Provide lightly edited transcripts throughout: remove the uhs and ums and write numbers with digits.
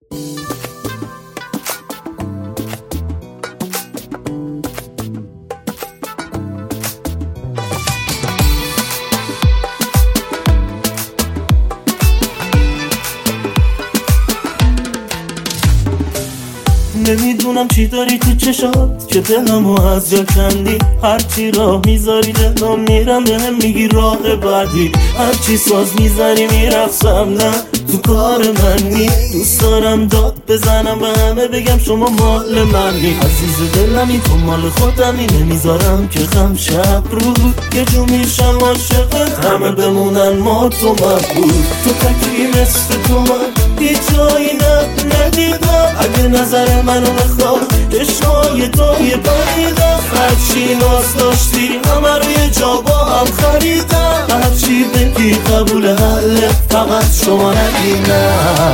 نمیدونم چی داری تو چشات که دلمو از جا کندی. هرچی راه میذاری دلم میرم بهم میگی راه بعدی. هرچی ساز میزنی میرقصم نه تو کار منی. دوست دارم داد بزنم به همه بگم شما مال منی. عزیز دلمی تو مال خودمی نمیذارم که غم شب رو یه جو میشم عاشقت همه بمونن ما تو مبود. تو تکی مثل تو من هیچ جایی ندیدم. اگه نظر منو بخواه چشمای تو یه پریدم. هرچی ناز داشتی همه رو یه جا با هم خریدم. هرچی بگی قبول حله فقط شما نگی نه.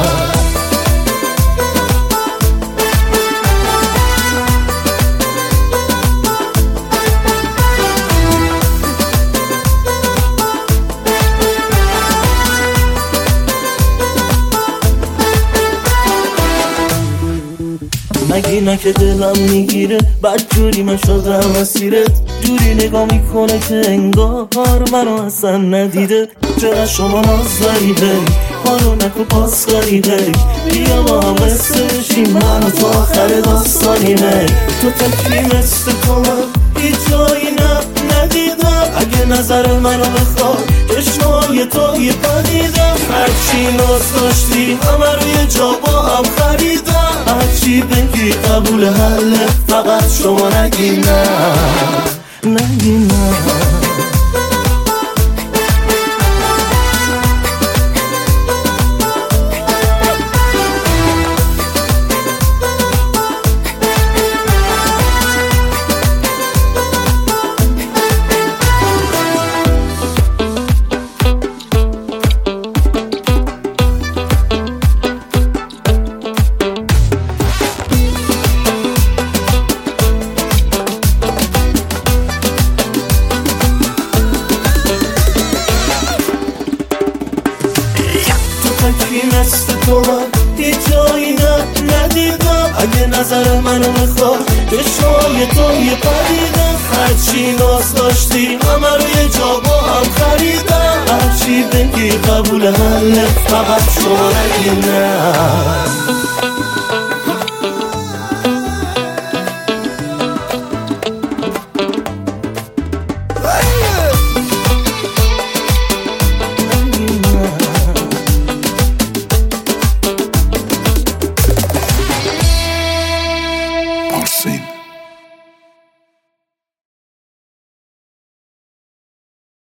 مگه نه که دلم میگیره بد جوری من شدم اسیرت. جوری نگاه میکنه که انگار منو اصلا ندیده. چرا شما نازداری بی حالو نکو پاس کاری بی. بیا با هم قصه بشیم منو تو آخر داستانی بی. تو تکی مثل تو من هیچ جایی ندیدم. اگه نظر منو بخواه چشمای تو یه پدیدم. هرچی ناز داشتی همه رو یه جا با هم خریدم. هرچی بگی قبول حله فقط شما نگی نه. نگی نه. مثل تو من هیچ جایی ندیدم. اگه نظر منو بخواه چشمای تو یه پدیدم. هرچی ناز داشتی همه رو یه جا با هم خریدم. هرچی بگی قبول حله فقط شما نگی نه. Sing.